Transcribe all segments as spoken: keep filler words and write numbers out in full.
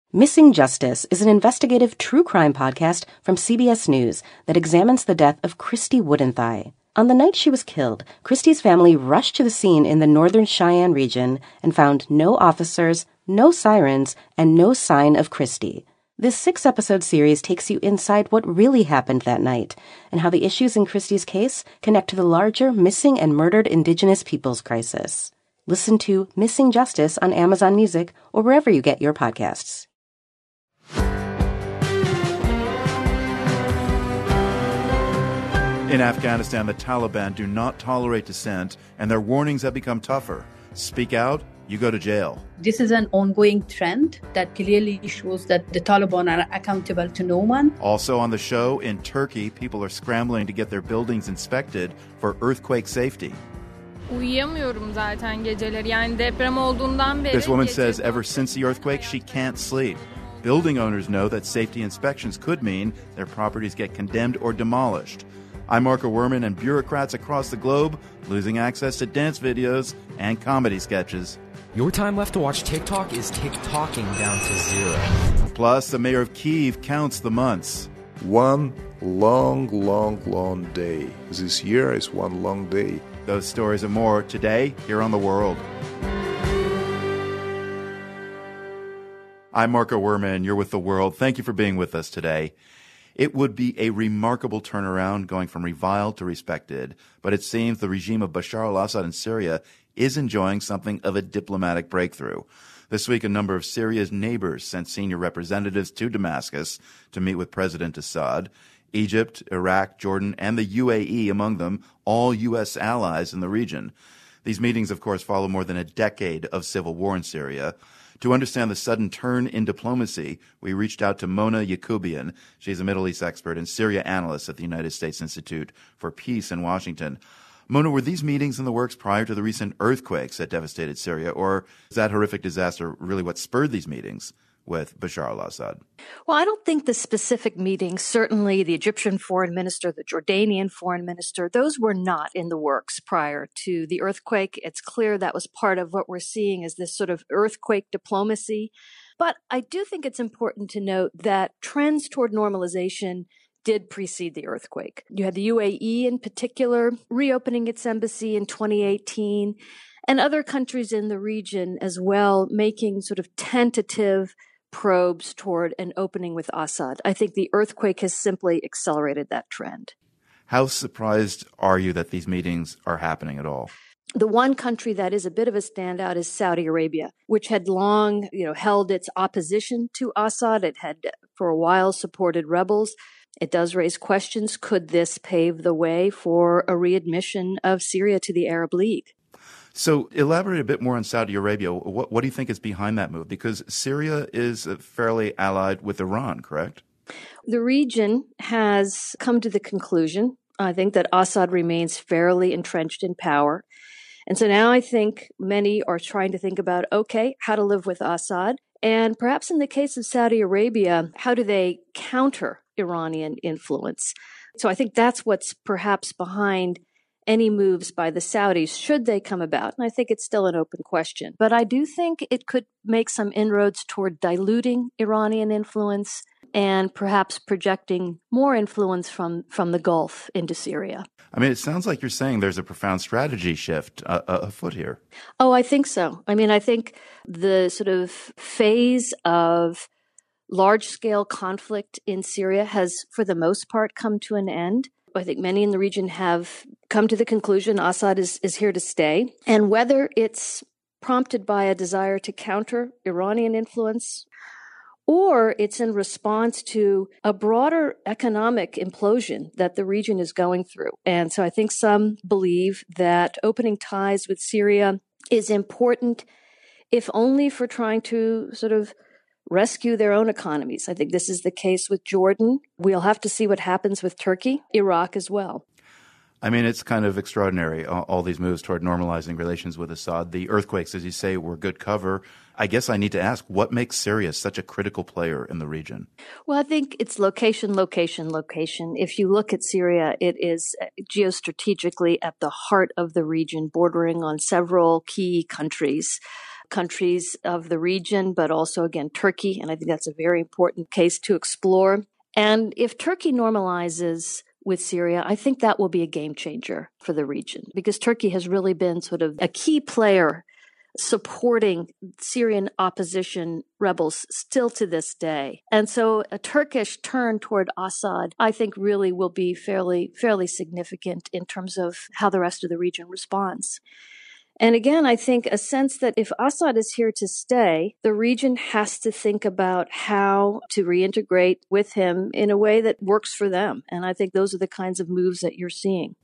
Missing Justice is an investigative true crime podcast from C B S News that examines the death of Christy Woodenthigh. On the night she was killed, Christy's family rushed to the scene in the northern Cheyenne region and found no officers, no sirens, and no sign of Christy. This six-episode series takes you inside what really happened that night and how the issues in Christy's case connect to the larger missing and murdered Indigenous peoples crisis. Listen to Missing Justice on Amazon Music or wherever you get your podcasts. In Afghanistan, the Taliban do not tolerate dissent, and their warnings have become tougher. Speak out, you go to jail. This is an ongoing trend that clearly shows that the Taliban are accountable to no one. Also on the show, in Turkey, people are scrambling to get their buildings inspected for earthquake safety. Uyuyamıyorum zaten geceleri. Yani deprem olduğundan beri. This woman says ever since the earthquake, she can't sleep. Building owners know that safety inspections could mean their properties get condemned or demolished. I'm Marco Werman, and bureaucrats across the globe losing access to dance videos and comedy sketches. Your time left to watch TikTok is TikToking down to zero. Plus, the mayor of Kyiv counts the months. One long, long, long day. This year is one long day. Those stories and more today here on The World. I'm Marco Werman. You're with The World. Thank you for being with us today. It would be a remarkable turnaround going from reviled to respected, but it seems the regime of Bashar al-Assad in Syria is enjoying something of a diplomatic breakthrough. This week, a number of Syria's neighbors sent senior representatives to Damascus to meet with President Assad. Egypt, Iraq, Jordan, and the U A E among them, all U S allies in the region. These meetings, of course, follow more than a decade of civil war in Syria. To understand the sudden turn in diplomacy, we reached out to Mona Yacoubian. She's a Middle East expert and Syria analyst at the United States Institute for Peace in Washington. Mona, were these meetings in the works prior to the recent earthquakes that devastated Syria, or is that horrific disaster really what spurred these meetings with Bashar al-Assad? Well, I don't think the specific meetings, certainly the Egyptian foreign minister, the Jordanian foreign minister, those were not in the works prior to the earthquake. It's clear that was part of what we're seeing as this sort of earthquake diplomacy. But I do think it's important to note that trends toward normalization did precede the earthquake. You had the U A E in particular reopening its embassy in twenty eighteen, and other countries in the region as well making sort of tentative probes toward an opening with Assad. I think the earthquake has simply accelerated that trend. How surprised are you that these meetings are happening at all? The one country that is a bit of a standout is Saudi Arabia, which had long, you know, held its opposition to Assad. It had for a while supported rebels. It does raise questions. Could this pave the way for a readmission of Syria to the Arab League? So elaborate a bit more on Saudi Arabia. What, what do you think is behind that move? Because Syria is fairly allied with Iran, correct? The region has come to the conclusion, I think, that Assad remains fairly entrenched in power. And so now I think many are trying to think about, okay, how to live with Assad. And perhaps in the case of Saudi Arabia, how do they counter Iranian influence? So I think that's what's perhaps behind any moves by the Saudis, should they come about. And I think it's still an open question. But I do think it could make some inroads toward diluting Iranian influence and perhaps projecting more influence from, from the Gulf into Syria. I mean, it sounds like you're saying there's a profound strategy shift uh, afoot here. Oh, I think so. I mean, I think the sort of phase of large-scale conflict in Syria has, for the most part, come to an end. I think many in the region have come to the conclusion Assad is, is here to stay. And whether it's prompted by a desire to counter Iranian influence or it's in response to a broader economic implosion that the region is going through. And so I think some believe that opening ties with Syria is important, if only for trying to sort of rescue their own economies. I think this is the case with Jordan. We'll have to see what happens with Turkey, Iraq as well. I mean, it's kind of extraordinary, all, all these moves toward normalizing relations with Assad. The earthquakes, as you say, were good cover. I guess I need to ask, what makes Syria such a critical player in the region? Well, I think it's location, location, location. If you look at Syria, it is geostrategically at the heart of the region, bordering on several key countries. countries of the region, but also, again, Turkey. And I think that's a very important case to explore. And if Turkey normalizes with Syria, I think that will be a game changer for the region, because Turkey has really been sort of a key player supporting Syrian opposition rebels still to this day. And so a Turkish turn toward Assad, I think, really will be fairly, fairly significant in terms of how the rest of the region responds. And again, I think a sense that if Assad is here to stay, the region has to think about how to reintegrate with him in a way that works for them. And I think those are the kinds of moves that you're seeing.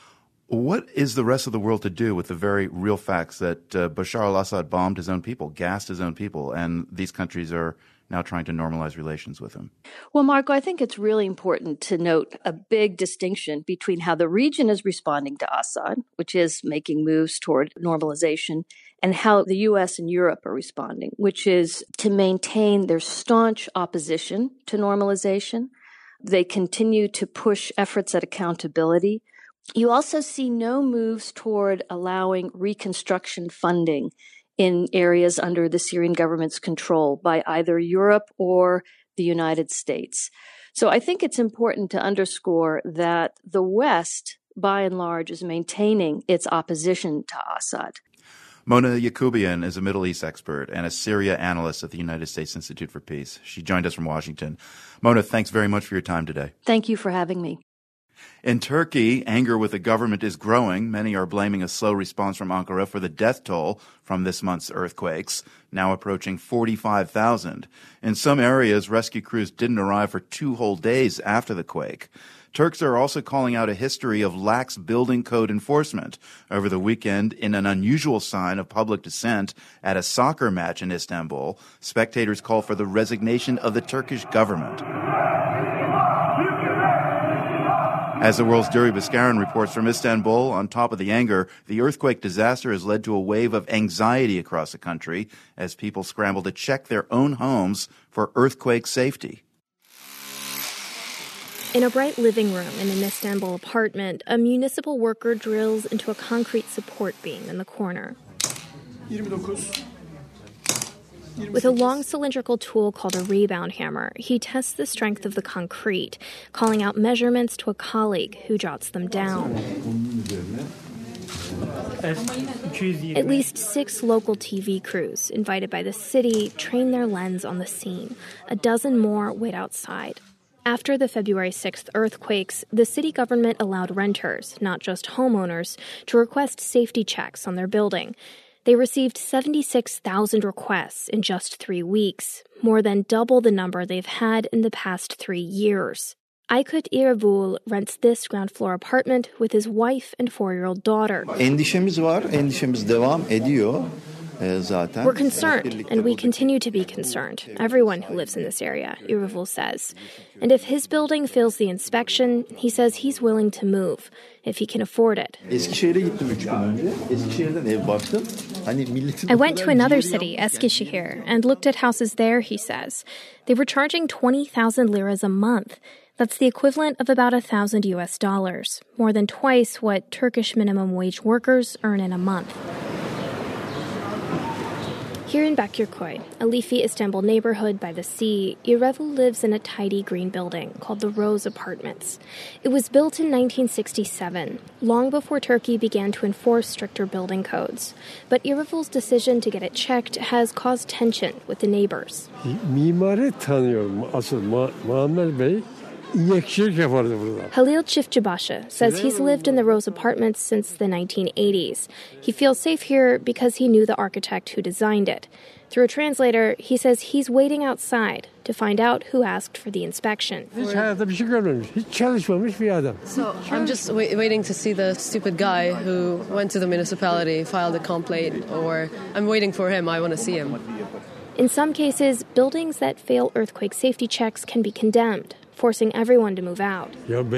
What is the rest of the world to do with the very real facts that uh, Bashar al-Assad bombed his own people, gassed his own people, and these countries are now trying to normalize relations with him? Well, Marco, I think it's really important to note a big distinction between how the region is responding to Assad, which is making moves toward normalization, and how the U S and Europe are responding, which is to maintain their staunch opposition to normalization. They continue to push efforts at accountability. You also see no moves toward allowing reconstruction funding in areas under the Syrian government's control by either Europe or the United States. So I think it's important to underscore that the West, by and large, is maintaining its opposition to Assad. Mona Yacoubian is a Middle East expert and a Syria analyst at the United States Institute for Peace. She joined us from Washington. Mona, thanks very much for your time today. Thank you for having me. In Turkey, anger with the government is growing. Many are blaming a slow response from Ankara for the death toll from this month's earthquakes, now approaching forty-five thousand. In some areas, rescue crews didn't arrive for two whole days after the quake. Turks are also calling out a history of lax building code enforcement. Over the weekend, in an unusual sign of public dissent at a soccer match in Istanbul, spectators called for the resignation of the Turkish government. As the world's Duri Baskarin reports from Istanbul, on top of the anger, the earthquake disaster has led to a wave of anxiety across the country as people scramble to check their own homes for earthquake safety. In a bright living room in an Istanbul apartment, a municipal worker drills into a concrete support beam in the corner. With a long cylindrical tool called a rebound hammer, he tests the strength of the concrete, calling out measurements to a colleague who jots them down. At least six local T V crews invited by the city train their lens on the scene. A dozen more wait outside. After the February sixth earthquakes, the city government allowed renters, not just homeowners, to request safety checks on their building. They received seventy-six thousand requests in just three weeks, more than double the number they've had in the past three years. Aykut İrevul rents this ground-floor apartment with his wife and four-year-old daughter. Endişemiz var, endişemiz devam ediyor. We're concerned, and we continue to be concerned, everyone who lives in this area, İrevul says. And if his building fails the inspection, he says he's willing to move, if he can afford it. I went to another city, Eskişehir, and looked at houses there, he says. They were charging twenty thousand liras a month. That's the equivalent of about one thousand U S dollars, more than twice what Turkish minimum wage workers earn in a month. Here in Bakırköy, a leafy Istanbul neighborhood by the sea, İrevul lives in a tidy green building called the Rose Apartments. It was built in nineteen sixty-seven, long before Turkey began to enforce stricter building codes. But İrevul's decision to get it checked has caused tension with the neighbors. Mimarı tanıyorum. Asıl Muammer Bey Halil Çiftçibaşı says he's lived in the Rose Apartments since the nineteen eighties. He feels safe here because he knew the architect who designed it. Through a translator, he says he's waiting outside to find out who asked for the inspection. So I'm just wait- waiting to see the stupid guy who went to the municipality, filed a complaint, or I'm waiting for him. I want to see him. In some cases, buildings that fail earthquake safety checks can be condemned, forcing everyone to move out.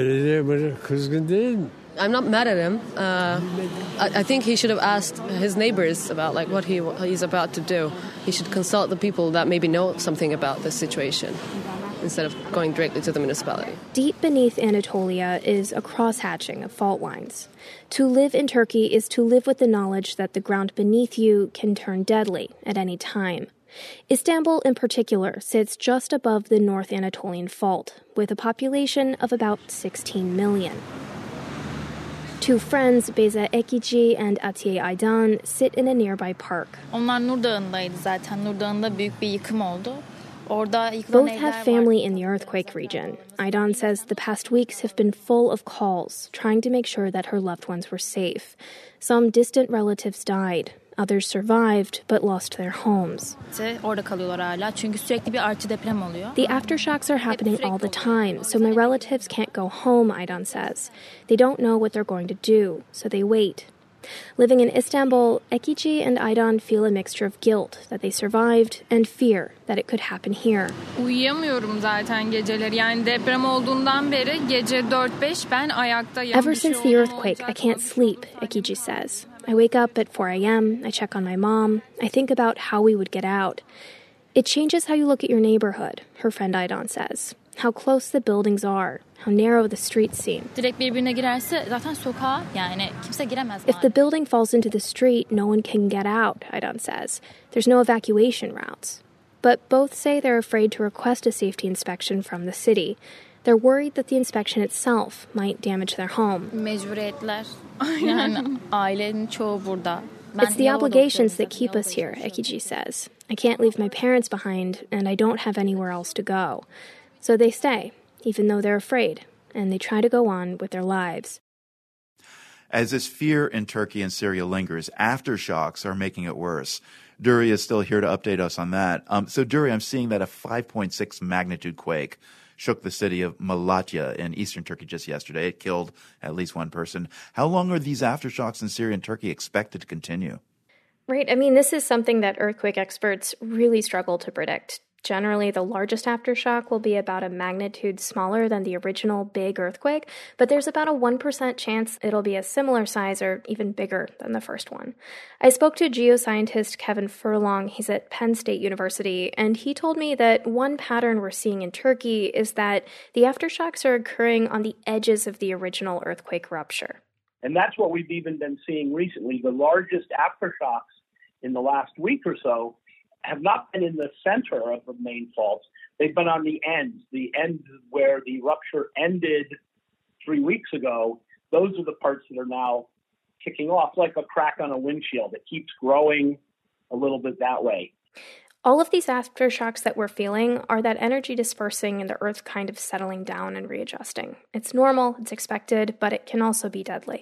I'm not mad at him. Uh, I, I think he should have asked his neighbors about like what he he's about to do. He should consult the people that maybe know something about this situation. instead of going directly to the municipality. Deep beneath Anatolia is a cross-hatching of fault lines. To live in Turkey is to live with the knowledge that the ground beneath you can turn deadly at any time. Istanbul, in particular, sits just above the North Anatolian Fault, with a population of about sixteen million. Two friends, Beyza Ekici and Atiye Aydan, sit in a nearby park. Onlar Nur Dağı'ndaydı zaten. Nur Dağı'nda büyük bir yıkım oldu. Orada yıkılan Both evler have var. family in the earthquake region. Aydan says the past weeks have been full of calls, trying to make sure that her loved ones were safe. Some distant relatives died. Others survived, but lost their homes. Orada kalıyorlar hala çünkü sürekli bir artçı deprem oluyor. The aftershocks are happening all the time, so my relatives can't go home, Aydan says. They don't know what they're going to do, so they wait. Living in Istanbul, Ekici and Aydan feel a mixture of guilt that they survived and fear that it could happen here. Uyuyamıyorum zaten geceleri. Yani deprem olduğundan beri gece dört beş ben ayaktayım. Ever since the earthquake, I can't sleep, Ekici says. I wake up at four a.m., I check on my mom, I think about how we would get out. It changes how you look at your neighborhood, her friend Aydan says. How close the buildings are, how narrow the streets seem. Direkt birbirine girerse zaten sokağa yani kimse giremez. If the building falls into the street, no one can get out, Aydan says. There's no evacuation routes. But both say they're afraid to request a safety inspection from the city. They're worried that the inspection itself might damage their home. Mecburiyetler. Yani ailenin çoğu burada. It's the obligations that keep us here, Ekici says. I can't leave my parents behind, and I don't have anywhere else to go. So they stay, even though they're afraid, and they try to go on with their lives. As this fear in Turkey and Syria lingers, aftershocks are making it worse. Duri is still here to update us on that. Um, so, Duri, I'm seeing that a five point six magnitude quake shook the city of Malatya in eastern Turkey just yesterday. It killed at least one person. How long are these aftershocks in Syria and Turkey expected to continue? Right. I mean, this is something that earthquake experts really struggle to predict. Generally, the largest aftershock will be about a magnitude smaller than the original big earthquake, but there's about a one percent chance it'll be a similar size or even bigger than the first one. I spoke to geoscientist Kevin Furlong. He's at Penn State University, and he told me that one pattern we're seeing in Turkey is that the aftershocks are occurring on the edges of the original earthquake rupture. And that's what we've even been seeing recently. The largest aftershocks in the last week or so have not been in the center of the main faults. They've been on the ends, the ends where the rupture ended three weeks ago. Those are the parts that are now kicking off like a crack on a windshield. It keeps growing a little bit that way. All of these aftershocks that we're feeling are that energy dispersing and the earth kind of settling down and readjusting. It's normal, it's expected, but it can also be deadly.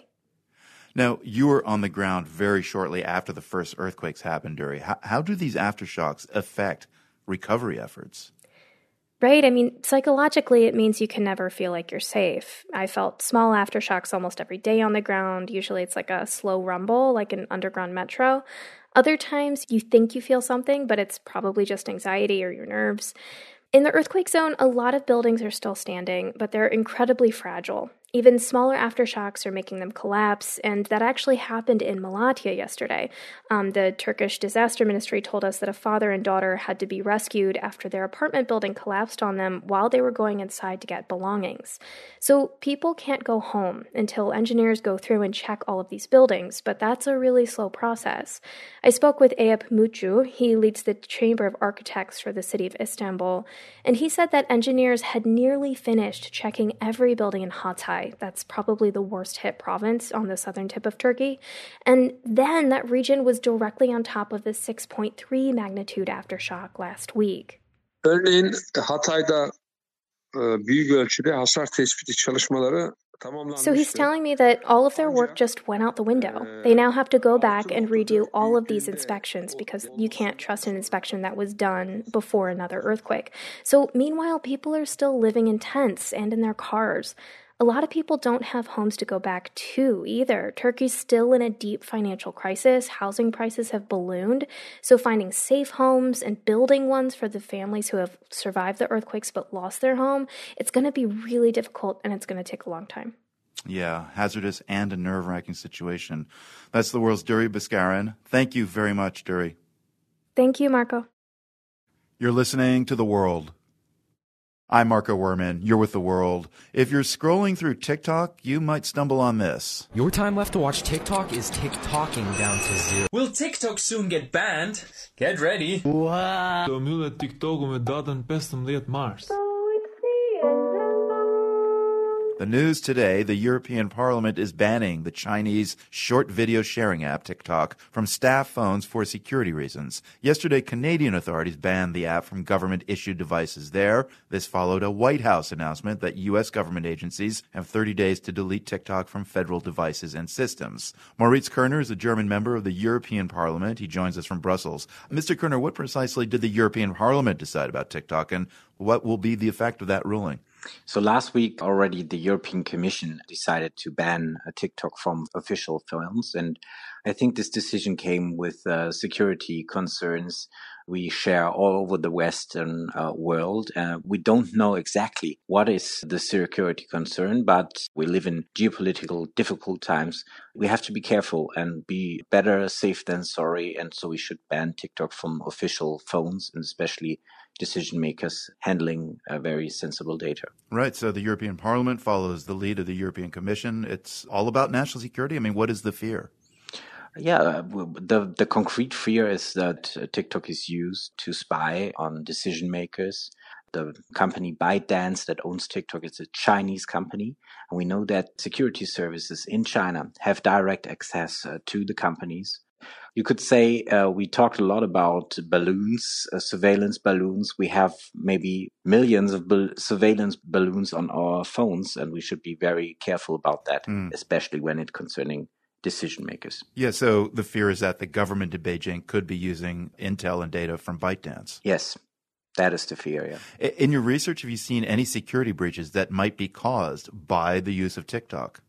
Now, you were on the ground very shortly after the first earthquakes happened, Duri. How, how do these aftershocks affect recovery efforts? Right. I mean, psychologically, it means you can never feel like you're safe. I felt small aftershocks almost every day on the ground. Usually it's like a slow rumble, like an underground metro. Other times you think you feel something, but it's probably just anxiety or your nerves. In the earthquake zone, a lot of buildings are still standing, but they're incredibly fragile. Even smaller aftershocks are making them collapse, and that actually happened in Malatya yesterday. Um, the Turkish Disaster Ministry told us that a father and daughter had to be rescued after their apartment building collapsed on them while they were going inside to get belongings. So people can't go home until engineers go through and check all of these buildings, but that's a really slow process. I spoke with Eyüp Mutlu. He leads the Chamber of Architects for the city of Istanbul, and he said that engineers had nearly finished checking every building in Hatay. That's probably the worst hit province on the southern tip of Turkey. And then that region was directly on top of the six point three magnitude aftershock last week. Örneğin Hatay'da büyük ölçüde hasar tespiti çalışmaları So he's telling me that all of their work just went out the window. They now have to go back and redo all of these inspections because you can't trust an inspection that was done before another earthquake. So meanwhile, people are still living in tents and in their cars. A lot of people don't have homes to go back to either. Turkey's still in a deep financial crisis. Housing prices have ballooned. So finding safe homes and building ones for the families who have survived the earthquakes but lost their home, it's going to be really difficult and it's going to take a long time. Yeah, hazardous and a nerve-wracking situation. That's the world's Duri Bashkaran. Thank you very much, Duri. Thank you, Marco. You're listening to The World. I'm Marco Werman. You're with The World. If you're scrolling through TikTok, you might stumble on this. Your time left to watch TikTok is TikToking down to zero. Will TikTok soon get banned? Get ready. Wow. Myllet TikTok me datën pesëmbëdhjetë mars. The news today, the European Parliament is banning the Chinese short video sharing app TikTok from staff phones for security reasons. Yesterday, Canadian authorities banned the app from government-issued devices there. This followed a White House announcement that U S government agencies have thirty days to delete TikTok from federal devices and systems. Moritz Kerner is a German member of the European Parliament. He joins us from Brussels. Mister Kerner, what precisely did the European Parliament decide about TikTok, and what will be the effect of that ruling? So last week already the European Commission decided to ban uh, TikTok from official phones, and I think this decision came with uh, security concerns we share all over the Western uh, world. Uh, we don't know exactly what is the security concern, but we live in geopolitical difficult times. We have to be careful and be better safe than sorry, and so we should ban TikTok from official phones, and especially decision makers handling uh, very sensible data. Right. So the European Parliament follows the lead of the European Commission. It's all about national security. I mean, what is the fear? Yeah, the the concrete fear is that uh, TikTok is used to spy on decision makers. The company ByteDance that owns TikTok is a Chinese company, and we know that security services in China have direct access uh, to the companies. You could say uh, we talked a lot about balloons, uh, surveillance balloons. We have maybe millions of bal- surveillance balloons on our phones, and we should be very careful about that, mm. especially when it's concerning decision makers. Yeah, so the fear is that the government in Beijing could be using intel and data from ByteDance. Yes, that is the fear, yeah. In your research, have you seen any security breaches that might be caused by the use of TikTok?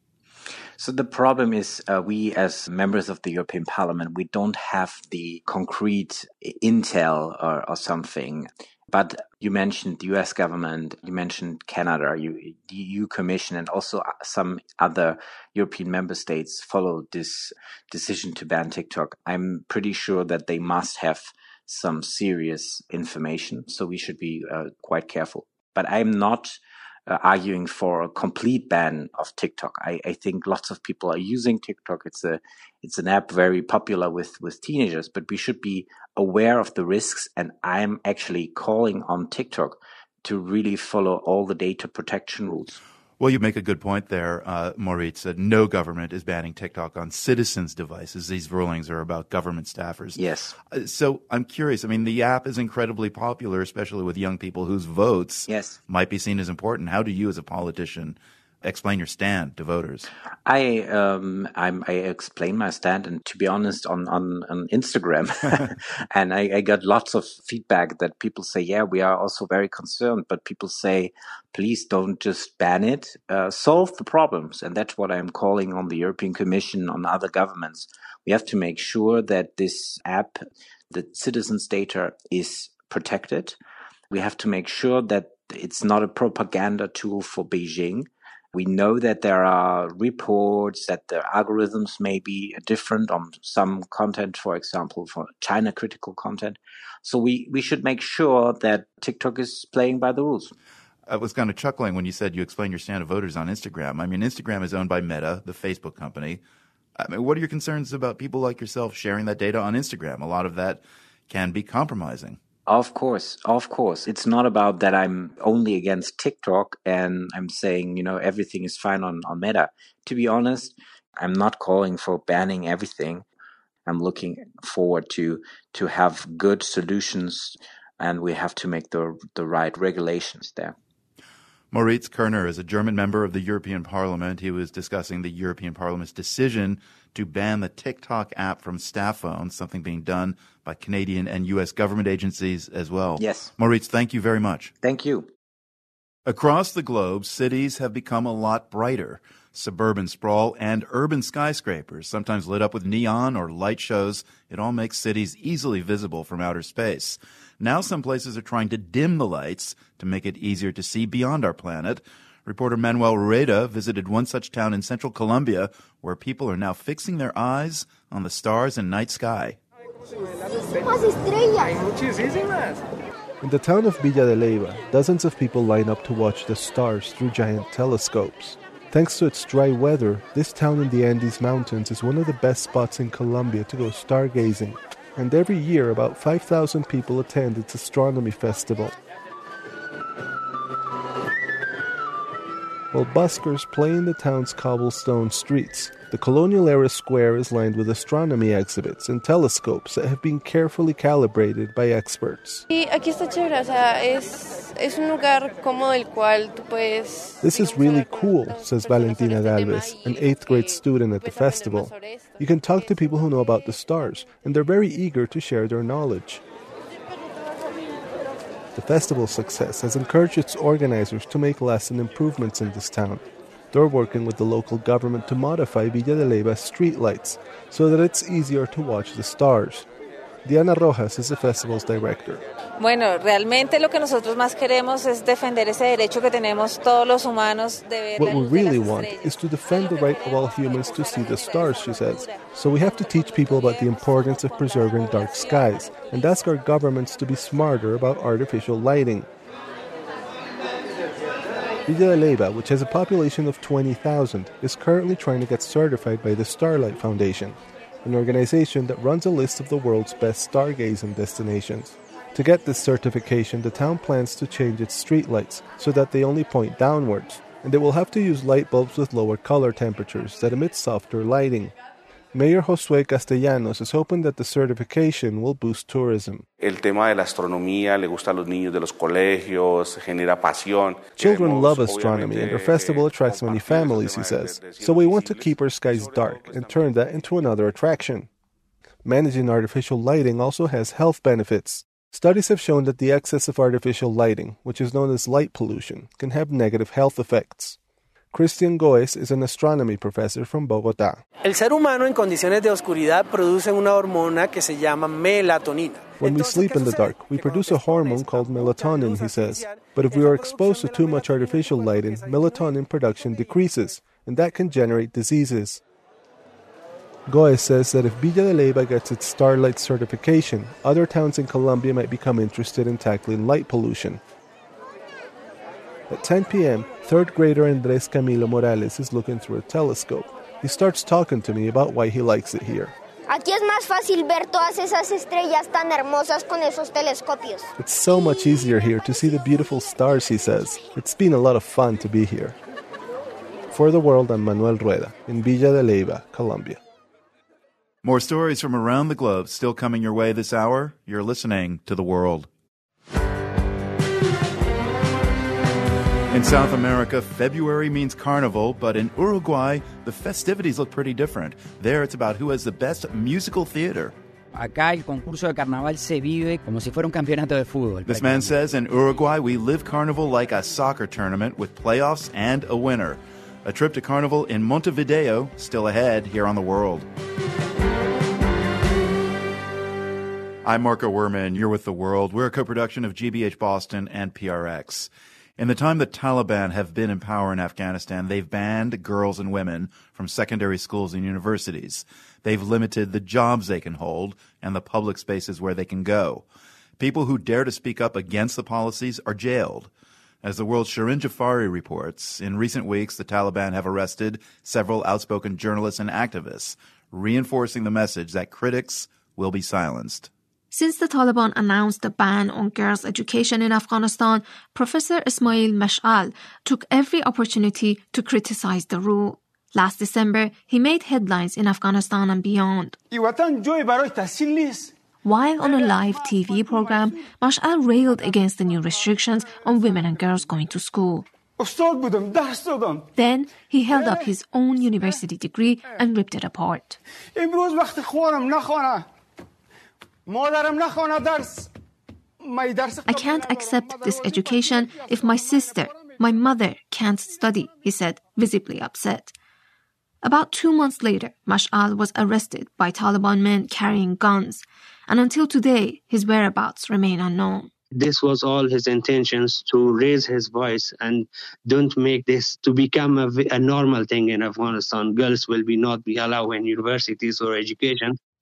So the problem is uh, we as members of the European Parliament, we don't have the concrete intel or, or something. But you mentioned the U S government, you mentioned Canada, you, the E U Commission, and also some other European member states followed this decision to ban TikTok. I'm pretty sure that they must have some serious information, so we should be uh, quite careful. But I'm not Uh, arguing for a complete ban of TikTok. I, I think lots of people are using TikTok. It's a it's an app very popular with, with teenagers, but we should be aware of the risks. And I'm actually calling on TikTok to really follow all the data protection rules. Well, you make a good point there, uh, Moritz, that no government is banning TikTok on citizens' devices. These rulings are about government staffers. Yes. Uh, so I'm curious. I mean, the app is incredibly popular, especially with young people whose votes yes. might be seen as important. How do you, as a politician, explain your stand to voters? I um I'm, I explain my stand, and to be honest, on on, on Instagram, and I, I got lots of feedback that people say, yeah, we are also very concerned, but people say, please don't just ban it, uh, solve the problems, and that's what I'm calling on the European Commission, on other governments. We have to make sure that this app, the citizens' data, is protected. We have to make sure that it's not a propaganda tool for Beijing. We know that there are reports that the algorithms may be different on some content, for example, for China critical content. So we, we should make sure that TikTok is playing by the rules. I was kind of chuckling when you said you explain your stand to voters on Instagram. I mean, Instagram is owned by Meta, the Facebook company. I mean, what are your concerns about people like yourself sharing that data on Instagram? A lot of that can be compromising. Of course, of course. It's not about that I'm only against TikTok and I'm saying, you know, everything is fine on, on Meta. To be honest, I'm not calling for banning everything. I'm looking forward to to have good solutions, and we have to make the the right regulations there. Moritz Kerner is a German member of the European Parliament. He was discussing the European Parliament's decision to ban the TikTok app from staff phones, something being done by Canadian and U S government agencies as well. Yes. Moritz, thank you very much. Thank you. Across the globe, cities have become a lot brighter. Suburban sprawl and urban skyscrapers, sometimes lit up with neon or light shows, it all makes cities easily visible from outer space. Now some places are trying to dim the lights to make it easier to see beyond our planet. Reporter Manuel Rueda visited one such town in central Colombia where people are now fixing their eyes on the stars and night sky. In the town of Villa de Leyva, dozens of people line up to watch the stars through giant telescopes. Thanks to its dry weather, this town in the Andes Mountains is one of the best spots in Colombia to go stargazing. And every year, about five thousand people attend its astronomy festival. While buskers play in the town's cobblestone streets, the colonial-era square is lined with astronomy exhibits and telescopes that have been carefully calibrated by experts. This is really cool, says Valentina Galvez, an eighth grade student at the festival. You can talk to people who know about the stars, and they're very eager to share their knowledge. The festival's success has encouraged its organizers to make lasting improvements in this town. They're working with the local government to modify Villa de Leyva's streetlights so that it's easier to watch the stars. Diana Rojas is the festival's director. Bueno, realmente lo que nosotros más queremos es defender ese derecho que tenemos todos los humanos de ver la What we luz de las really want estrellas. is to defend the right of all humans to see the stars, she says. So we have to teach people about the importance of preserving dark skies and ask our governments to be smarter about artificial lighting. Villa de Leyva, which has a population of twenty thousand, is currently trying to get certified by the Starlight Foundation, an organization that runs a list of the world's best stargazing destinations. To get this certification, the town plans to change its streetlights so that they only point downwards, and they will have to use light bulbs with lower color temperatures that emit softer lighting. Mayor Josué Castellanos is hoping that the certification will boost tourism. El tema de la astronomía le gusta a los niños de los colegios, genera pasión. Children love astronomy, and our festival attracts many families, he says. So we want to keep our skies dark and turn that into another attraction. Managing artificial lighting also has health benefits. Studies have shown that the excess of artificial lighting, which is known as light pollution, can have negative health effects. Christian Goes is an astronomy professor from Bogotá. El ser humano en condiciones de oscuridad produce una hormona que se llama melatonina. When we sleep in the dark, we produce a hormone called melatonin, he says. But if we are exposed to too much artificial lighting, melatonin production decreases, and that can generate diseases. Goes says that if Villa de Leyva gets its Starlight certification, other towns in Colombia might become interested in tackling light pollution. At ten p.m., third grader Andrés Camilo Morales is looking through a telescope. He starts talking to me about why he likes it here. Aquí es más fácil ver todas esas estrellas tan hermosas con esos telescopios. It's so much easier here to see the beautiful stars, he says. It's been a lot of fun to be here. For the World, I'm Manuel Rueda in Villa de Leyva, Colombia. More stories from around the globe still coming your way this hour. You're listening to The World. In South America, February means carnival, but in Uruguay, the festivities look pretty different. There, it's about who has the best musical theater. Acá el concurso de carnaval se vive como si fuera un campeonato de fútbol. This man says in Uruguay, we live carnival like a soccer tournament with playoffs and a winner. A trip to carnival in Montevideo still ahead here on The World. I'm Marco Werman. You're with The World. We're a co-production of G B H Boston and P R X. In the time the Taliban have been in power in Afghanistan, they've banned girls and women from secondary schools and universities. They've limited the jobs they can hold and the public spaces where they can go. People who dare to speak up against the policies are jailed. As the World's Shirin Jafari reports, in recent weeks, the Taliban have arrested several outspoken journalists and activists, reinforcing the message that critics will be silenced. Since the Taliban announced the ban on girls' education in Afghanistan, Professor Ismail Mash'al took every opportunity to criticize the rule. Last December, he made headlines in Afghanistan and beyond. While on a live T V program, Mash'al railed against the new restrictions on women and girls going to school. Then, he held up his own university degree and ripped it apart. I can't accept this education if my sister, my mother, can't study, he said, visibly upset. About two months later, Mash'al was arrested by Taliban men carrying guns, and until today, his whereabouts remain unknown. This was all his intentions, to raise his voice and don't make this to become a, a normal thing in Afghanistan. Girls will be not be allowed in universities or education.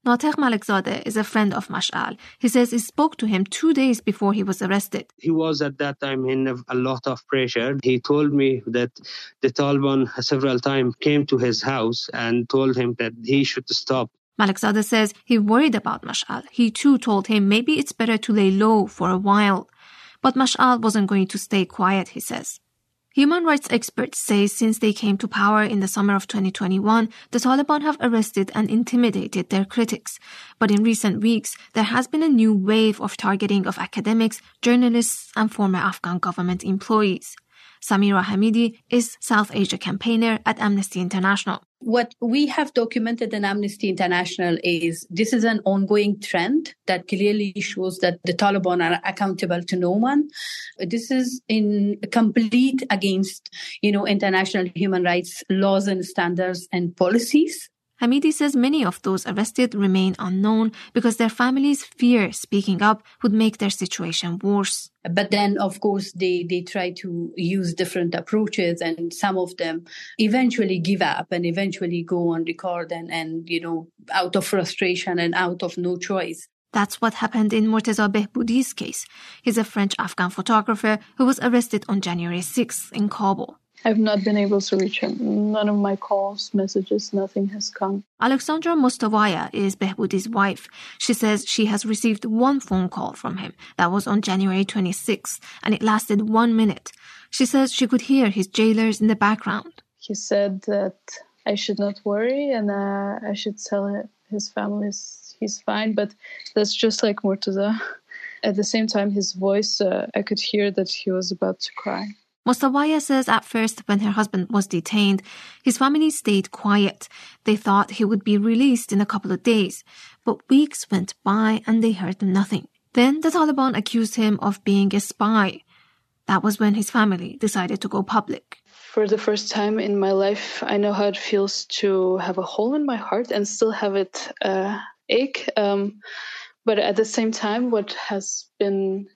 Nateh Malikzadeh is a friend of Mash'al. He says he spoke to him two days before he was arrested. He was at that time in a, a lot of pressure. He told me that the Taliban several times came to his house and told him that he should stop. Malikzadeh says he worried about Mash'al. He too told him maybe it's better to lay low for a while. But Mash'al wasn't going to stay quiet, he says. Human rights experts say since they came to power in the summer of twenty twenty-one, the Taliban have arrested and intimidated their critics. But in recent weeks, there has been a new wave of targeting of academics, journalists, and former Afghan government employees. Samira Hamidi is South Asia campaigner at Amnesty International. What we have documented in Amnesty International is this is an ongoing trend that clearly shows that the Taliban are accountable to no one. This is in complete against, you know, international human rights laws and standards and policies. Hamidi says many of those arrested remain unknown because their families fear speaking up would make their situation worse. But then, of course, they, they try to use different approaches, and some of them eventually give up and eventually go on record and, and you know, out of frustration and out of no choice. That's what happened in Morteza Behboudi's case. He's a French-Afghan photographer who was arrested on January sixth in Kabul. I've not been able to reach him. None of my calls, messages, nothing has come. Alexandra Mostawaya is Behboudi's wife. She says she has received one phone call from him. That was on January twenty-sixth, and it lasted one minute. She says she could hear his jailers in the background. He said that I should not worry and uh, I should tell his family he's fine, but that's just like Morteza. At the same time, his voice, uh, I could hear that he was about to cry. Mostawaya says at first, when her husband was detained, his family stayed quiet. They thought he would be released in a couple of days. But weeks went by and they heard nothing. Then the Taliban accused him of being a spy. That was when his family decided to go public. For the first time in my life, I know how it feels to have a hole in my heart and still have it uh, ache. Um, but at the same time, what has been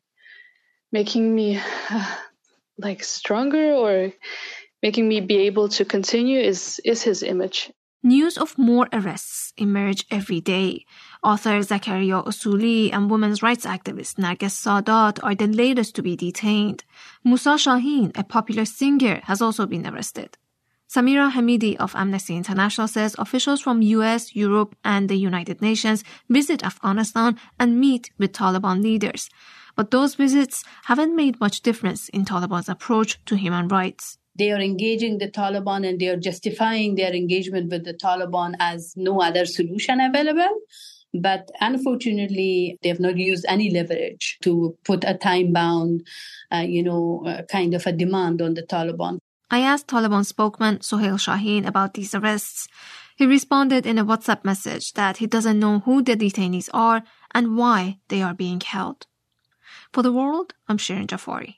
making me... Uh, like stronger or making me be able to continue is, is his image. News of more arrests emerge every day. Author Zakaria Usuli and women's rights activist Narges Sadat are the latest to be detained. Musa Shaheen, a popular singer, has also been arrested. Samira Hamidi of Amnesty International says officials from U S, Europe, and the United Nations visit Afghanistan and meet with Taliban leaders. But those visits haven't made much difference in Taliban's approach to human rights. They are engaging the Taliban and they are justifying their engagement with the Taliban as no other solution available. But unfortunately, they have not used any leverage to put a time-bound, uh, you know, uh, kind of a demand on the Taliban. I asked Taliban spokesman Sohail Shaheen about these arrests. He responded in a WhatsApp message that he doesn't know who the detainees are and why they are being held. For The World, I'm Shirin Jafari.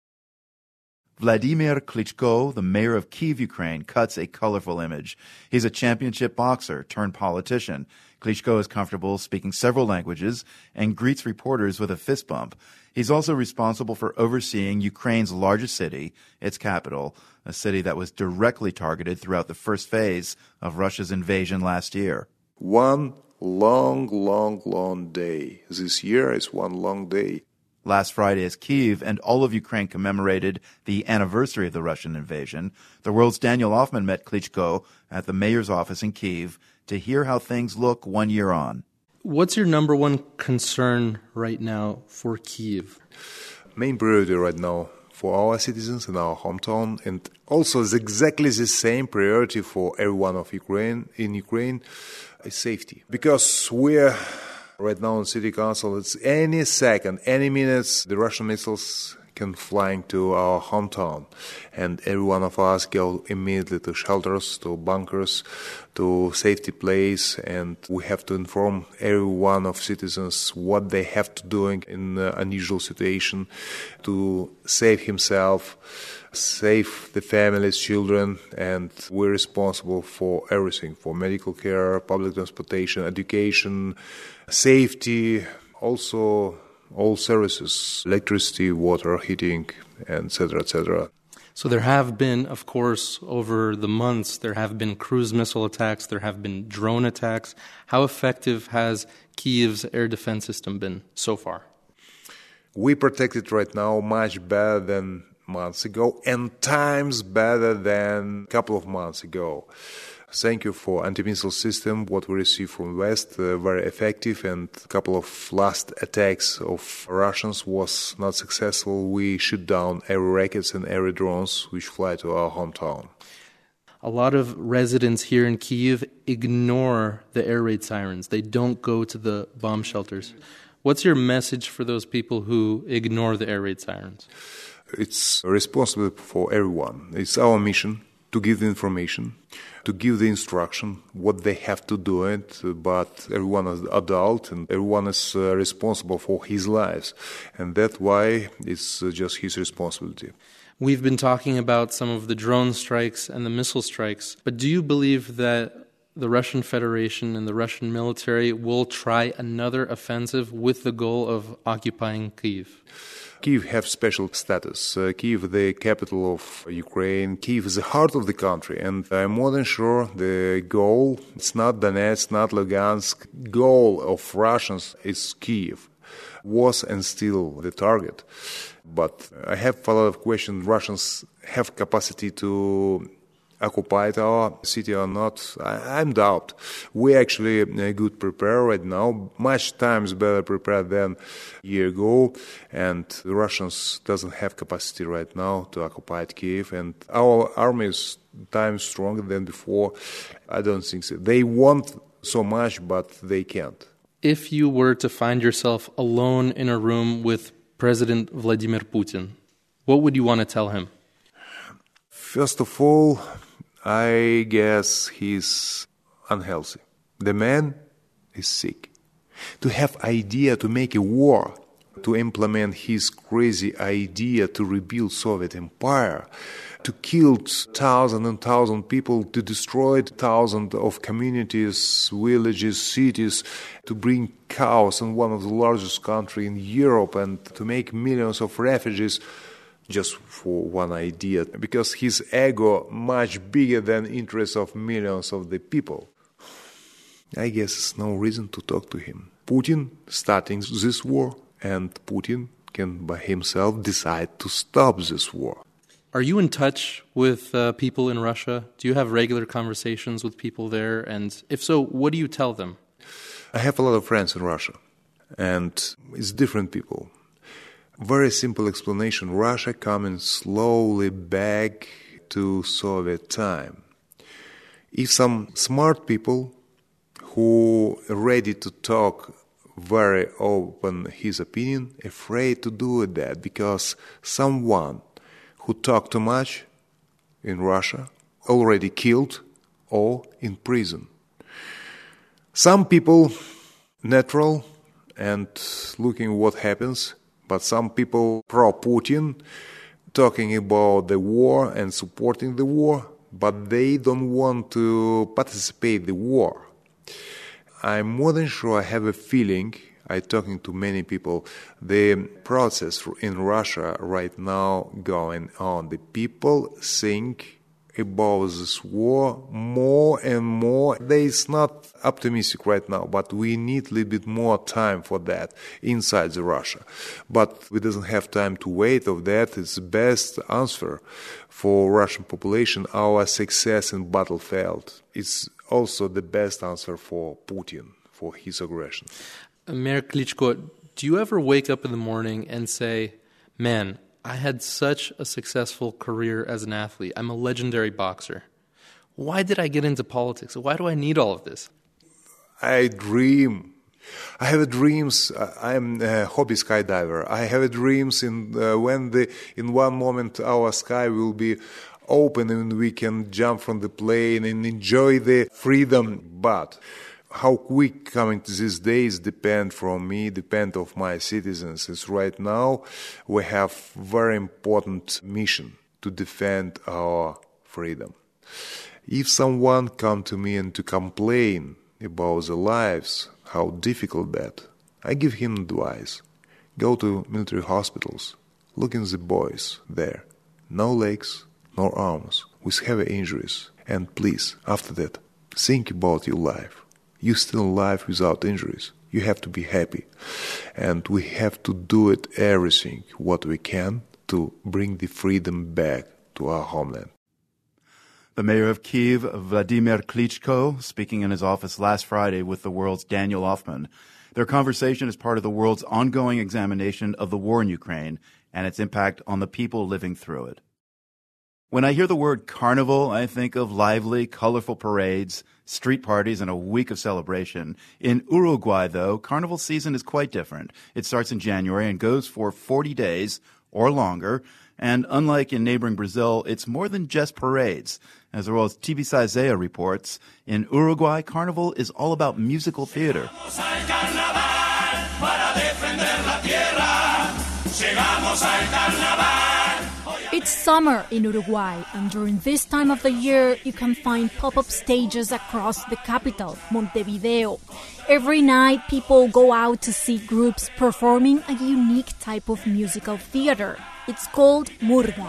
Vladimir Klitschko, the mayor of Kyiv, Ukraine, cuts a colorful image. He's a championship boxer turned politician. Klitschko is comfortable speaking several languages and greets reporters with a fist bump. He's also responsible for overseeing Ukraine's largest city, its capital, a city that was directly targeted throughout the first phase of Russia's invasion last year. One long, long, long day. This year is one long day. Last Friday, as Kyiv and all of Ukraine commemorated the anniversary of the Russian invasion, the world's Daniel Hoffman met Klitschko at the mayor's office in Kyiv to hear how things look one year on. What's your number one concern right now for Kyiv? Main priority right now for our citizens in our hometown, and also is exactly the same priority for everyone of Ukraine in Ukraine, is safety. Because we're right now in city council, it's any second, any minutes, the Russian missiles can fly into our hometown. And every one of us go immediately to shelters, to bunkers, to safety place. And we have to inform every one of citizens what they have to do in an unusual situation to save himself, save the families, children, and we're responsible for everything, for medical care, public transportation, education, safety, also all services, electricity, water, heating, et cetera, et cetera. So there have been, of course, over the months, there have been cruise missile attacks, there have been drone attacks. How effective has Kyiv's air defense system been so far? We protect it right now much better than months ago and times better than a couple of months ago. Thank you for anti-missile system. What we received from West, uh, very effective, and a couple of last attacks of Russians was not successful. We shoot down air rockets and air drones which fly to our hometown. A lot of residents here in Kyiv ignore the air raid sirens. They don't go to the bomb shelters. What's your message for those people who ignore the air raid sirens? It's responsible for everyone. It's our mission to give the information, to give the instruction, what they have to do it, but everyone is adult and everyone is uh, responsible for his lives. And that's why it's uh, just his responsibility. We've been talking about some of the drone strikes and the missile strikes, but do you believe that the Russian Federation and the Russian military will try another offensive with the goal of occupying Kyiv? Kyiv have special status. Uh, Kyiv, the capital of Ukraine. Kyiv is the heart of the country, and I'm more than sure the goal, it's not Donetsk, not Lugansk, goal of Russians is Kyiv. Was and still the target. But I have a lot of questions. Russians have capacity to occupy our city or not. I, I'm doubt. We actually uh, good prepared right now, much times better prepared than a year ago, and the Russians doesn't have capacity right now to occupy Kyiv, and our army is times stronger than before. I don't think so. They want so much, but they can't. If you were to find yourself alone in a room with President Vladimir Putin, what would you want to tell him? First of all, I guess he's unhealthy. The man is sick. To have idea to make a war, to implement his crazy idea to rebuild Soviet Empire, to kill thousand and thousand people, to destroy thousands of communities, villages, cities, to bring chaos in one of the largest countries in Europe, and to make millions of refugees just for one idea, because his ego much bigger than interests of millions of the people. I guess there's no reason to talk to him. Putin starting this war, and Putin can by himself decide to stop this war. Are you in touch with uh, people in Russia? Do you have regular conversations with people there? And if so, what do you tell them? I have a lot of friends in Russia, and it's different people. Very simple explanation. Russia coming slowly back to Soviet time. If some smart people who are ready to talk very open his opinion, afraid to do that because someone who talked too much in Russia already killed or in prison. Some people natural and looking what happens, but some people pro-Putin talking about the war and supporting the war, but they don't want to participate in the war. I'm more than sure, I have a feeling, I'm talking to many people, the process in Russia right now going on. The people think about this war more and more. It's not optimistic right now, but we need a little bit more time for that inside the Russia. But we doesn't have time to wait of that. It's the best answer for Russian population, our success in battlefield. It's also the best answer for Putin, for his aggression. Mayor Klitschko, do you ever wake up in the morning and say, man, I had such a successful career as an athlete. I'm a legendary boxer. Why did I get into politics? Why do I need all of this? I dream. I have dreams. I'm a hobby skydiver. I have dreams in uh, when the in one moment our sky will be open and we can jump from the plane and enjoy the freedom. But how quick coming to these days depend from me, depend of my citizens. It's right now we have very important mission to defend our freedom. If someone come to me and to complain about their lives, how difficult that, I give him advice. Go to military hospitals, look in the boys there. no legs, nor arms, with heavy injuries. And please, after that, think about your life. You're still alive without injuries. You have to be happy. And we have to do it everything what we can to bring the freedom back to our homeland. The mayor of Kyiv, Vladimir Klitschko, speaking in his office last Friday with the World's Daniel Hoffman. Their conversation is part of the world's ongoing examination of the war in Ukraine and its impact on the people living through it. When I hear the word carnival, I think of lively, colorful parades, street parties, and a week of celebration. In Uruguay, though, carnival season is quite different. It starts in January and goes for forty days or longer. And unlike in neighboring Brazil, it's more than just parades. As well as T V Saizea reports, in Uruguay, carnival is all about musical theater. It's summer in Uruguay, and during this time of the year, you can find pop-up stages across the capital, Montevideo. Every night, people go out to see groups performing a unique type of musical theater. It's called Murga.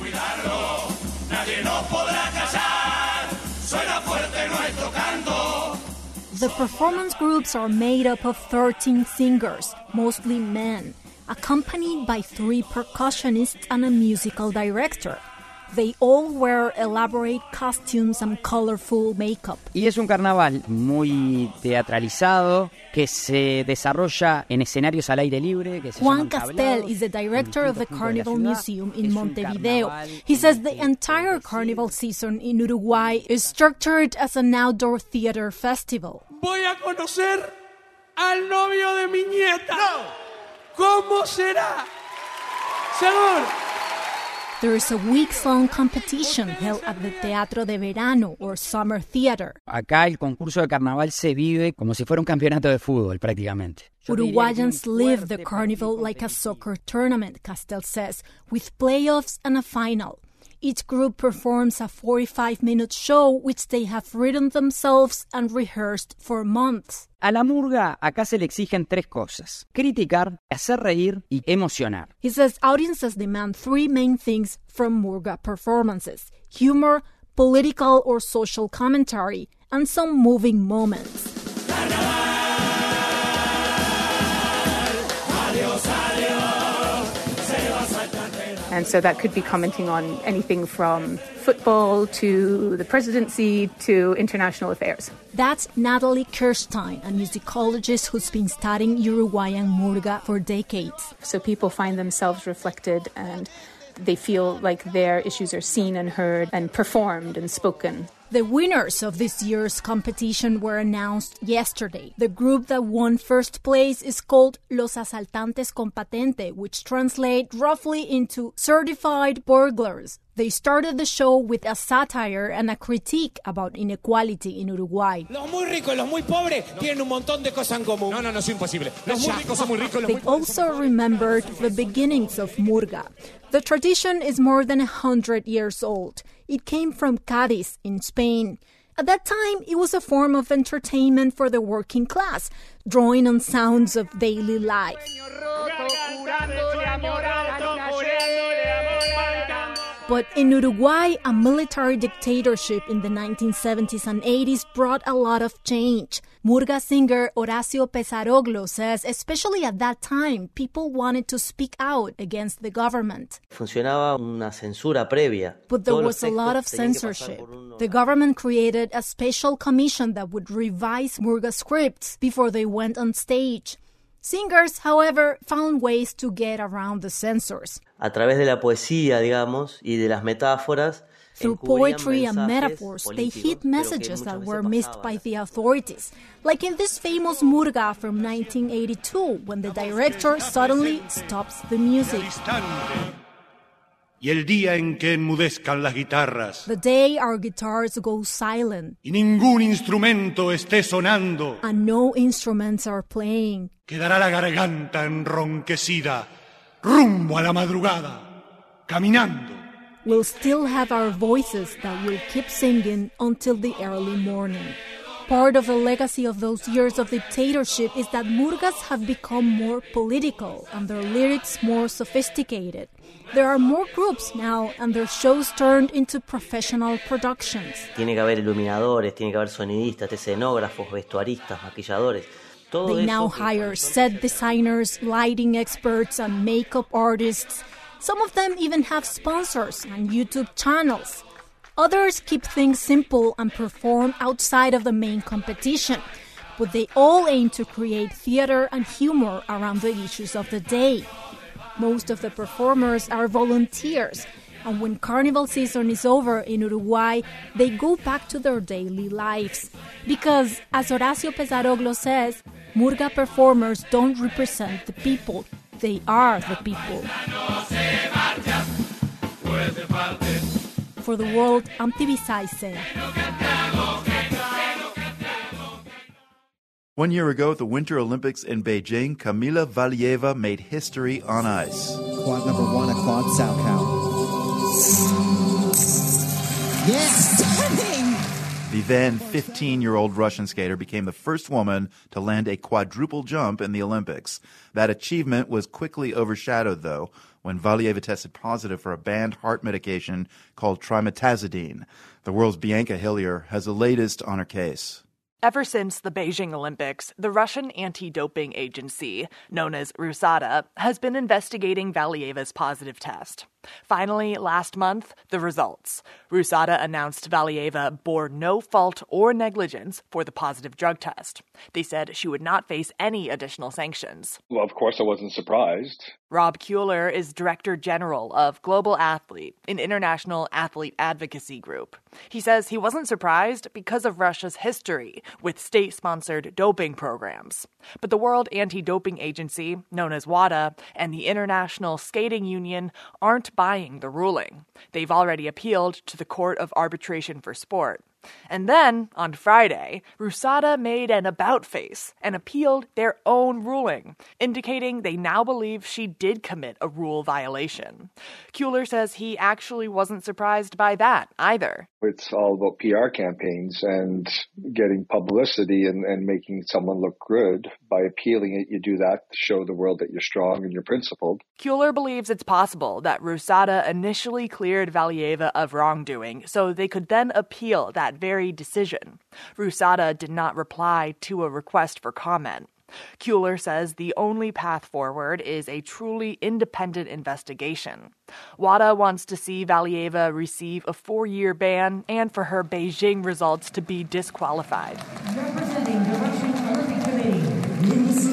The performance groups are made up of thirteen singers, mostly men, accompanied by three percussionists and a musical director. They all wear elaborate costumes and colorful makeup. Y es un carnaval muy teatralizado que se desarrolla en escenarios al aire libre. Que se Juan Castel is the director of the Carnival Museum in Montevideo. He says the entire carnival season in Uruguay is structured as an outdoor theater festival. Voy a conocer al novio de mi nieta. No. ¿Cómo será? Seguro. There is a weeks-long competition held at the Teatro de Verano, or summer theater. Acá el concurso de carnaval se vive como si fuera un campeonato de fútbol, prácticamente. Uruguayans live the carnival like a soccer tournament, Castel says, with playoffs and a final. Each group performs a forty-five minute show which they have written themselves and rehearsed for months. A la murga acá se le exigen tres cosas: criticar, hacer reír y emocionar. He says audiences demand three main things from murga performances: humor, political or social commentary, and some moving moments. And so that could be commenting on anything from football to the presidency to international affairs. That's Natalie Kirstein, a musicologist who's been studying Uruguayan murga for decades. So people find themselves reflected and they feel like their issues are seen and heard and performed and spoken. The winners of this year's competition were announced yesterday. The group that won first place is called Los Asaltantes con Patente, which translate roughly into certified burglars. They started the show with a satire and a critique about inequality in Uruguay. Los muy ricos y los muy pobres tienen un montón de cosas en común. No, no, no es imposible. Los muy ricos son muy ricos. They also remembered the beginnings of murga. The tradition is more than a hundred years old. It came from Cádiz in Spain. At that time, it was a form of entertainment for the working class, drawing on sounds of daily life. But in Uruguay, a military dictatorship in the nineteen seventies and eighties brought a lot of change. Murga singer Horacio Pesaroglo says, especially at that time, people wanted to speak out against the government. Funcionaba una censura previa. But there was a lot of censorship. The government created a special commission that would revise Murga scripts before they went on stage. Singers, however, found ways to get around the censors. A través de la poesía, digamos, y de las metáforas. Through poetry and metaphors, they hid messages that were missed by the authorities. Like in this famous murga from nineteen eighty-two, when the director suddenly stops the music. Y el día en que enmudezcan las guitarras. The day our guitars go silent. Y ningún instrumento esté sonando. And no instruments are playing. Quedará la garganta enronquecida, rumbo a la madrugada, caminando. We'll still have our voices that will keep singing until the early morning. Part of the legacy of those years of dictatorship is that murgas have become more political and their lyrics more sophisticated. There are more groups now and their shows turned into professional productions. Tiene que haber iluminadores, tiene que haber sonidistas, escenógrafos, vestuaristas, maquilladores. They now hire set designers, lighting experts, and makeup artists. Some of them even have sponsors and YouTube channels. Others keep things simple and perform outside of the main competition. But they all aim to create theater and humor around the issues of the day. Most of the performers are volunteers, and when carnival season is over in Uruguay, they go back to their daily lives. Because, as Horacio Pesaroglo says, murga performers don't represent the people. They are the people. For the World, I'm Tibi Saize. One year ago at the Winter Olympics in Beijing, Kamila Valieva made history on ice. Quad number one, a quad sow cow. Yes, stunning! The then fifteen-year-old Russian skater became the first woman to land a quadruple jump in the Olympics. That achievement was quickly overshadowed, though, when Valieva tested positive for a banned heart medication called trimetazidine. The world's Bianca Hillier has the latest on her case. Ever since the Beijing Olympics, the Russian anti-doping agency, known as RUSADA, has been investigating Valieva's positive test. Finally, last month, the results. RUSADA announced Valieva bore no fault or negligence for the positive drug test. They said she would not face any additional sanctions. Well, of course I wasn't surprised. Rob Kuehler is Director General of Global Athlete, an international athlete advocacy group. He says he wasn't surprised because of Russia's history with state-sponsored doping programs. But the World Anti-Doping Agency, known as WADA, and the International Skating Union aren't buying the ruling. They've already appealed to the Court of Arbitration for Sport. And then, on Friday, RUSADA made an about-face and appealed their own ruling, indicating they now believe she did commit a rule violation. Kuehler says he actually wasn't surprised by that either. It's all about P R campaigns and getting publicity and, and making someone look good. By appealing it, you do that to show the world that you're strong and you're principled. Kuehler believes it's possible that RUSADA initially cleared Valieva of wrongdoing so they could then appeal that very decision. RUSADA did not reply to a request for comment. Kuehler says the only path forward is a truly independent investigation. WADA wants to see Valieva receive a four-year ban and for her Beijing results to be disqualified. Representing the Russian Olympic Committee, Louis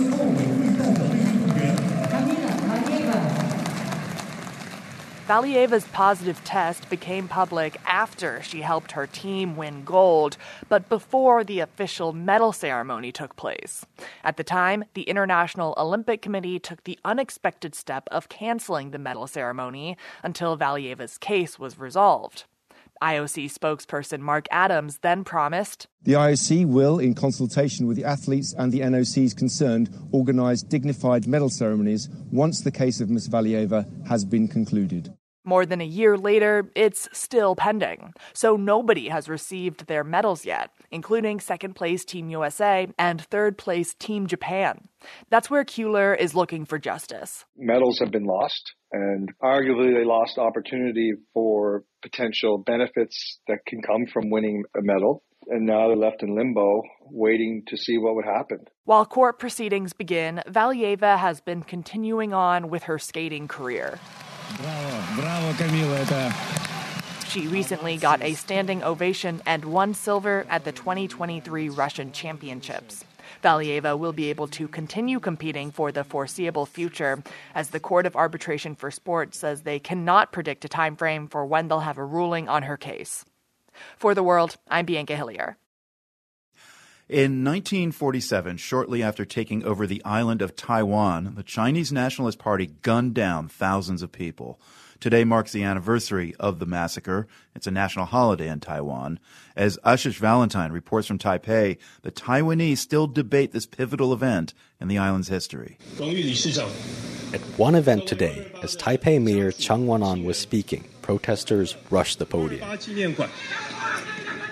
Kamila Valieva. Valieva's positive test became public after she helped her team win gold, but before the official medal ceremony took place. At the time, the International Olympic Committee took the unexpected step of canceling the medal ceremony until Valieva's case was resolved. I O C spokesperson Mark Adams then promised, "The I O C will, in consultation with the athletes and the N O Cs concerned, organise dignified medal ceremonies once the case of Miss Valieva has been concluded." More than a year later, it's still pending, so nobody has received their medals yet, including second-place Team U S A and third-place Team Japan. That's where Kuehler is looking for justice. Medals have been lost, and arguably they lost opportunity for potential benefits that can come from winning a medal. And now they're left in limbo, waiting to see what would happen. While court proceedings begin, Valieva has been continuing on with her skating career. Bravo, bravo, Kamila. She recently got a standing ovation and won silver at the twenty twenty-three Russian Championships. Valieva will be able to continue competing for the foreseeable future, as the Court of Arbitration for Sport says they cannot predict a time frame for when they'll have a ruling on her case. For The World, I'm Bianca Hillier. In nineteen forty-seven, shortly after taking over the island of Taiwan, the Chinese Nationalist Party gunned down thousands of people. Today marks the anniversary of the massacre. It's a national holiday in Taiwan. As Ashish Valentine reports from Taipei, the Taiwanese still debate this pivotal event in the island's history. At one event today, as Taipei Mayor Chang Wan-on was speaking, protesters rushed the podium.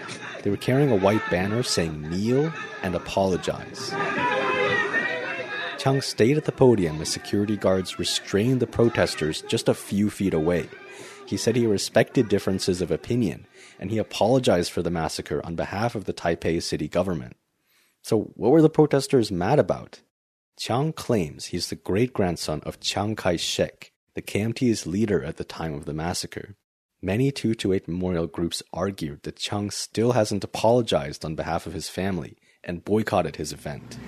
They were carrying a white banner saying kneel and apologize. Chiang stayed at the podium as security guards restrained the protesters just a few feet away. He said he respected differences of opinion, and he apologized for the massacre on behalf of the Taipei city government. So what were the protesters mad about? Chiang claims he's the great-grandson of Chiang Kai-shek, the K M T's leader at the time of the massacre. Many two two eight memorial groups argued that Chiang still hasn't apologized on behalf of his family and boycotted his event.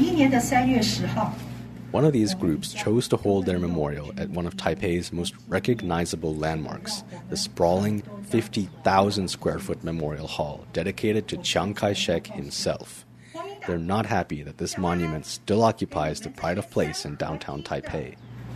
One of these groups chose to hold their memorial at one of Taipei's most recognizable landmarks, the sprawling fifty thousand square foot memorial hall dedicated to Chiang Kai-shek himself. They're not happy that this monument still occupies the pride of place in downtown Taipei.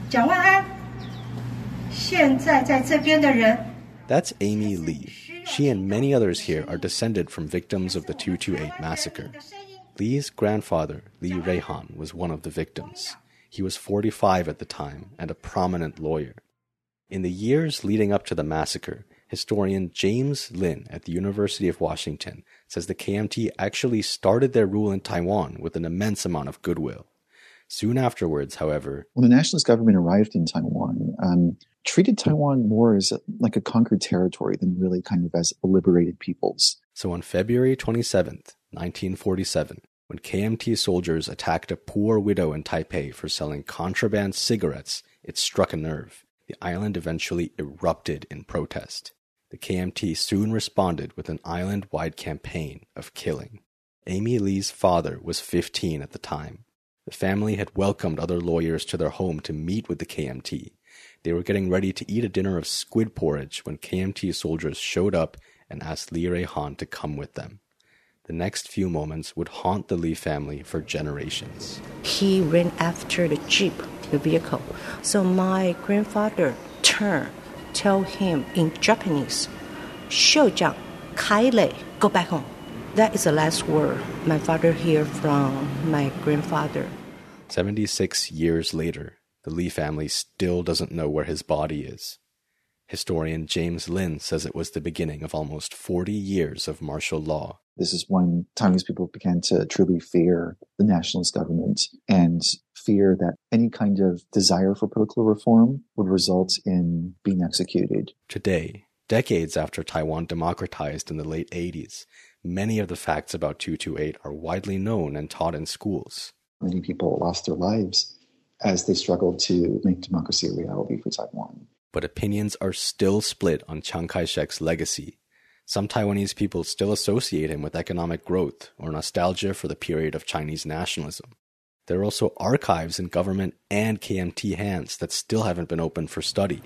That's Amy Lee. She and many others here are descended from victims of the two two eight massacre. Lee's grandfather, Li Reihan, was one of the victims. He was forty-five at the time and a prominent lawyer. In the years leading up to the massacre, historian James Lin at the University of Washington says the K M T actually started their rule in Taiwan with an immense amount of goodwill. Soon afterwards, however, when the nationalist government arrived in Taiwan, um, treated Taiwan more as a, like a conquered territory than really kind of as liberated peoples. So on February twenty-seventh, nineteen forty-seven, when K M T soldiers attacked a poor widow in Taipei for selling contraband cigarettes, it struck a nerve. The island eventually erupted in protest. The K M T soon responded with an island-wide campaign of killing. Amy Lee's father was fifteen at the time. The family had welcomed other lawyers to their home to meet with the K M T. They were getting ready to eat a dinner of squid porridge when K M T soldiers showed up and asked Li Reihan to come with them. The next few moments would haunt the Lee family for generations. He ran after the jeep, the vehicle. So my grandfather turned, tell him in Japanese, 校长, Kaile, go back home. That is the last word my father heard from my grandfather. seventy-six years later, the Lee family still doesn't know where his body is. Historian James Lin says it was the beginning of almost forty years of martial law. This is when Taiwanese people began to truly fear the nationalist government and fear that any kind of desire for political reform would result in being executed. Today, decades after Taiwan democratized in the late eighties, many of the facts about two two eight are widely known and taught in schools. Many people lost their lives as they struggled to make democracy a reality for Taiwan. But opinions are still split on Chiang Kai-shek's legacy. Some Taiwanese people still associate him with economic growth or nostalgia for the period of Chinese nationalism. There are also archives in government and K M T hands that still haven't been opened for study.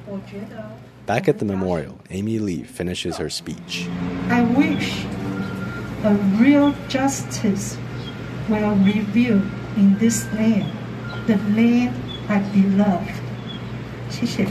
Back at the memorial, Amy Lee finishes her speech. I wish a real justice will reveal in this land, the land I beloved. 谢谢。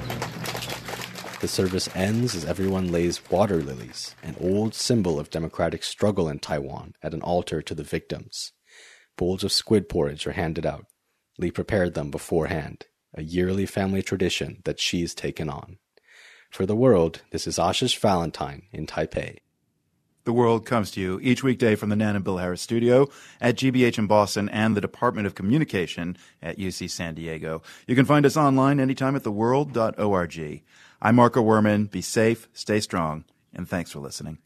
The service ends as everyone lays water lilies, an old symbol of democratic struggle in Taiwan, at an altar to the victims. Bowls of squid porridge are handed out. Lee prepared them beforehand, a yearly family tradition that she's taken on. For The World, this is Ashish Valentine in Taipei. The World comes to you each weekday from the Nan and Bill Harris studio at G B H in Boston and the Department of Communication at U C San Diego. You can find us online anytime at the world dot org. I'm Marco Werman. Be safe, stay strong, and thanks for listening.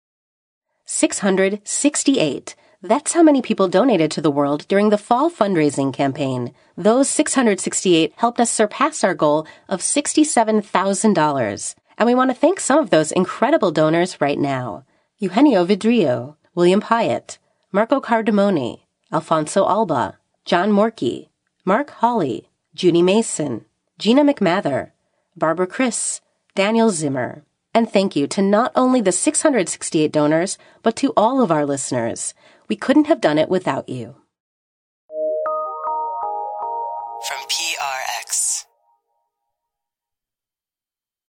six hundred sixty-eight. That's how many people donated to The World during the fall fundraising campaign. Those six hundred sixty-eight helped us surpass our goal of sixty-seven thousand dollars. And we want to thank some of those incredible donors right now. Eugenio Vidrio, William Pyatt, Marco Cardamone, Alfonso Alba, John Morkey, Mark Hawley, Judy Mason, Gina McMather, Barbara Chris, Daniel Zimmer. And thank you to not only the six hundred sixty-eight donors, but to all of our listeners. We couldn't have done it without you.